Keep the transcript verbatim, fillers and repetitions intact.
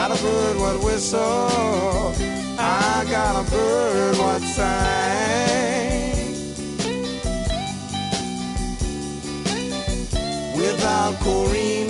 got a bird what whistle, I got a bird what sing. Without Corrine